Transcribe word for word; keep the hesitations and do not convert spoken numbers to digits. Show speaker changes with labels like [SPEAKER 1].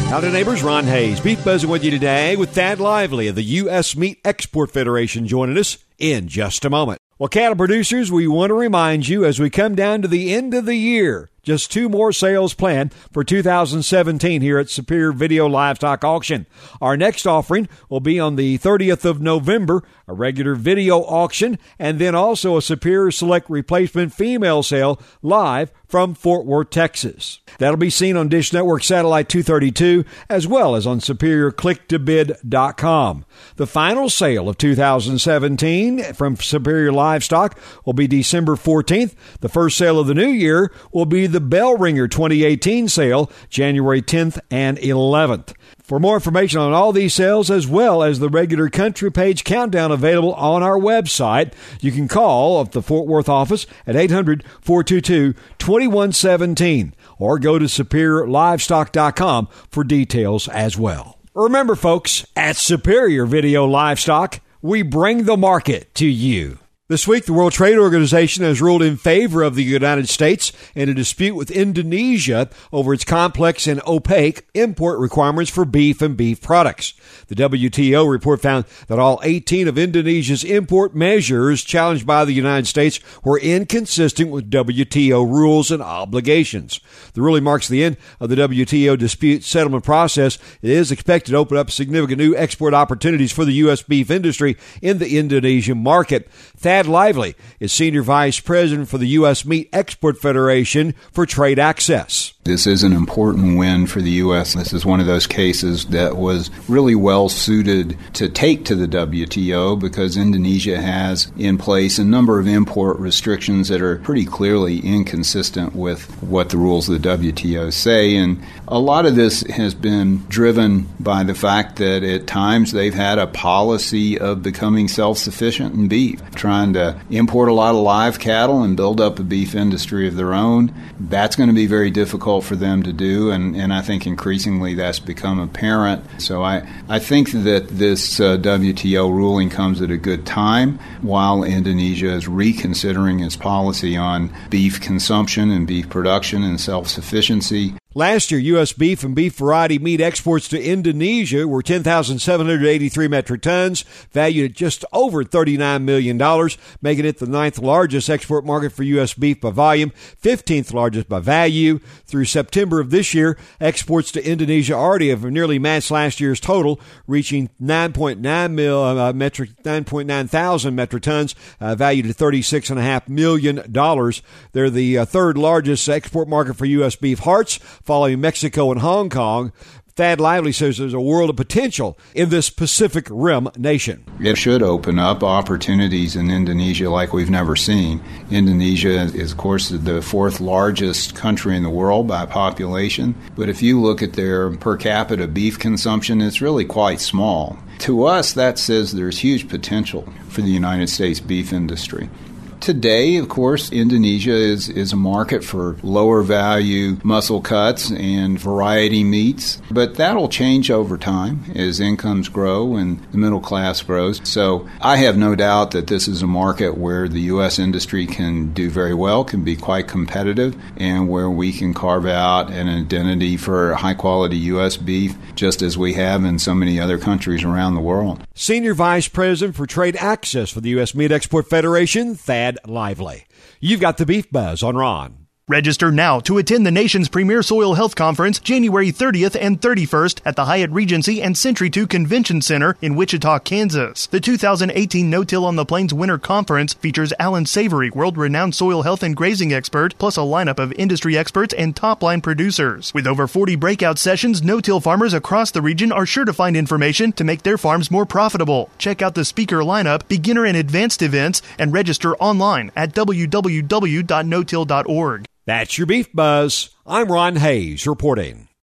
[SPEAKER 1] Howdy neighbors, Ron Hayes, Beef Buzzing with you today with Thad Lively of the U S Meat Export Federation joining us in just a moment. Well, cattle producers, we want to remind you as we come down to the end of the year, just two more sales planned for two thousand seventeen here at Superior Video Livestock Auction. Our next offering will be on the thirtieth of November, a regular video auction, and then also a Superior Select Replacement Female Sale live from Fort Worth, Texas. That'll be seen on Dish Network Satellite two thirty-two as well as on superior click to bid dot com. The final sale of two thousand seventeen from Superior Livestock will be December fourteenth. The first sale of the new year will be the Bell Ringer twenty eighteen sale, January tenth and eleventh. For more information on all these sales, as well as the regular country page countdown available on our website, you can call up the Fort Worth office at eight hundred, four two two, two one one seven or go to superior livestock dot com for details as well. Remember, folks, at Superior Video Livestock, we bring the market to you. This week, the World Trade Organization has ruled in favor of the United States in a dispute with Indonesia over its complex and opaque import requirements for beef and beef products. The W T O report found that all eighteen of Indonesia's import measures challenged by the United States were inconsistent with W T O rules and obligations. The ruling marks the end of the W T O dispute settlement process. It is expected to open up significant new export opportunities for the U S beef industry in the Indonesian market. Thad Lively is Senior Vice President for the U S Meat Export Federation for Trade Access.
[SPEAKER 2] This is an important win for the U S This is one of those cases that was really well suited to take to the W T O because Indonesia has in place a number of import restrictions that are pretty clearly inconsistent with what the rules of the W T O say. And a lot of this has been driven by the fact that at times they've had a policy of becoming self-sufficient in beef, trying to import a lot of live cattle and build up a beef industry of their own. That's going to be very difficult for them to do, and, and I think increasingly that's become apparent. So I, I think that this uh, W T O ruling comes at a good time while Indonesia is reconsidering its policy on beef consumption and beef production and self-sufficiency.
[SPEAKER 1] Last year, U S beef and beef variety meat exports to Indonesia were ten thousand seven hundred eighty-three metric tons, valued at just over thirty-nine million dollars, making it the ninth largest export market for U S beef by volume, fifteenth largest by value. Through September of this year, exports to Indonesia already have nearly matched last year's total, reaching nine point nine mil, uh, metric, nine point nine thousand metric tons, uh, valued at thirty-six point five million dollars. They're the uh, third largest export market for U S beef hearts, following Mexico and Hong Kong. Thad Lively says there's a world of potential in this Pacific Rim nation.
[SPEAKER 2] It should open up opportunities in Indonesia like we've never seen. Indonesia is, of course, the fourth largest country in the world by population. But if you look at their per capita beef consumption, it's really quite small. To us, that says there's huge potential for the United States beef industry. Today, of course, Indonesia is, is a market for lower value muscle cuts and variety meats, but that'll change over time as incomes grow and the middle class grows. So I have no doubt that this is a market where the U S industry can do very well, can be quite competitive, and where we can carve out an identity for high quality U S beef, just as we have in so many other countries around the world.
[SPEAKER 1] Senior Vice President for Trade Access for the U S Meat Export Federation, Thad Lively. You've got the Beef Buzz on Ron.
[SPEAKER 3] Register now to attend the nation's premier soil health conference January thirtieth and thirty-first at the Hyatt Regency and Century two Convention Center in Wichita, Kansas. The two thousand eighteen No-Till on the Plains Winter Conference features Alan Savory, world-renowned soil health and grazing expert, plus a lineup of industry experts and top-line producers. With over forty breakout sessions, no-till farmers across the region are sure to find information to make their farms more profitable. Check out the speaker lineup, beginner and advanced events, and register online at w w w dot no till dot org.
[SPEAKER 1] That's your Beef Buzz. I'm Ron Hayes reporting.